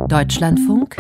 Deutschlandfunk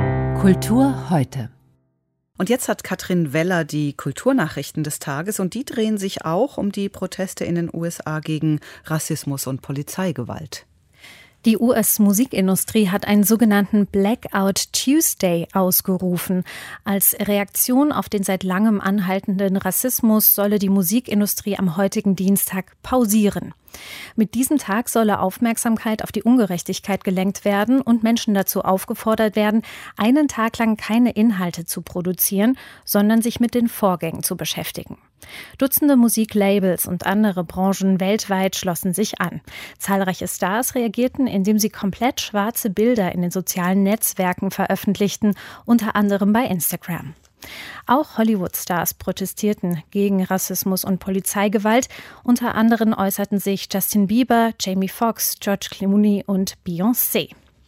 Kultur heute. Und jetzt hat Katrin Weller die Kulturnachrichten des Tages und die drehen sich auch um die Proteste in den USA gegen Rassismus und Polizeigewalt. Die US-Musikindustrie hat einen sogenannten Blackout Tuesday ausgerufen. Als Reaktion auf den seit langem anhaltenden Rassismus solle die Musikindustrie am heutigen Dienstag pausieren. Mit diesem Tag solle Aufmerksamkeit auf die Ungerechtigkeit gelenkt werden und Menschen dazu aufgefordert werden, einen Tag lang keine Inhalte zu produzieren, sondern sich mit den Vorgängen zu beschäftigen. Dutzende Musiklabels und andere Branchen weltweit schlossen sich an. Zahlreiche Stars reagierten, indem sie komplett schwarze Bilder in den sozialen Netzwerken veröffentlichten, unter anderem bei Instagram. Auch Hollywood-Stars protestierten gegen Rassismus und Polizeigewalt. Unter anderem äußerten sich Justin Bieber, Jamie Foxx, George Clooney und Beyoncé.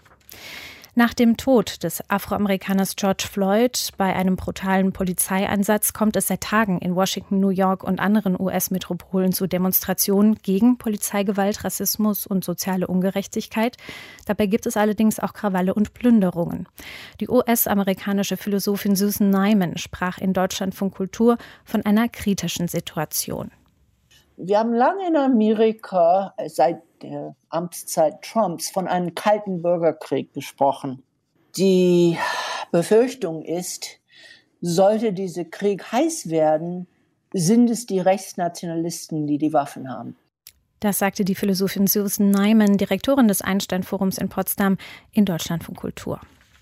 Nach dem Tod des Afroamerikaners George Floyd bei einem brutalen Polizeieinsatz kommt es seit Tagen in Washington, New York und anderen US-Metropolen zu Demonstrationen gegen Polizeigewalt, Rassismus und soziale Ungerechtigkeit. Dabei gibt es allerdings auch Krawalle und Plünderungen. Die US-amerikanische Philosophin Susan Neiman sprach in Deutschlandfunk Kultur von einer kritischen Situation. Wir haben lange in Amerika seit der Amtszeit Trumps von einem kalten Bürgerkrieg gesprochen. Die Befürchtung ist, sollte dieser Krieg heiß werden, sind es die Rechtsnationalisten, die die Waffen haben. Das sagte die Philosophin Susan Neiman, Direktorin des Einstein-Forums in Potsdam, in Deutschlandfunk Kultur.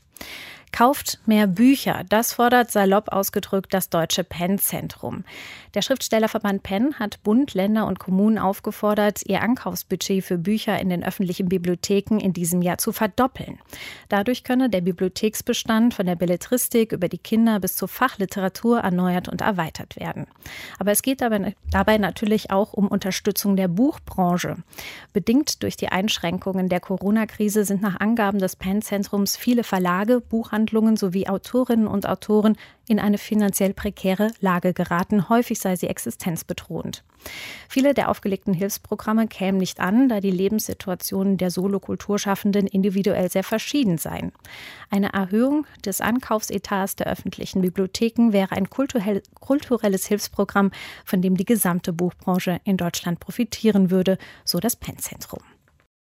Kauft mehr Bücher, das fordert salopp ausgedrückt das Deutsche PEN-Zentrum. Der Schriftstellerverband PEN hat Bund, Länder und Kommunen aufgefordert, ihr Ankaufsbudget für Bücher in den öffentlichen Bibliotheken in diesem Jahr zu verdoppeln. Dadurch könne der Bibliotheksbestand von der Belletristik über die Kinder- bis zur Fachliteratur erneuert und erweitert werden. Aber es geht dabei natürlich auch um Unterstützung der Buchbranche. Bedingt durch die Einschränkungen der Corona-Krise sind nach Angaben des PEN-Zentrums viele Verlage, Buchhandlungen sowie Autorinnen und Autoren in eine finanziell prekäre Lage geraten. Häufig sei sie existenzbedrohend. Viele der aufgelegten Hilfsprogramme kämen nicht an, da die Lebenssituationen der Solo-Kulturschaffenden individuell sehr verschieden seien. Eine Erhöhung des Ankaufsetats der öffentlichen Bibliotheken wäre ein kulturelles Hilfsprogramm, von dem die gesamte Buchbranche in Deutschland profitieren würde, so das PEN-Zentrum.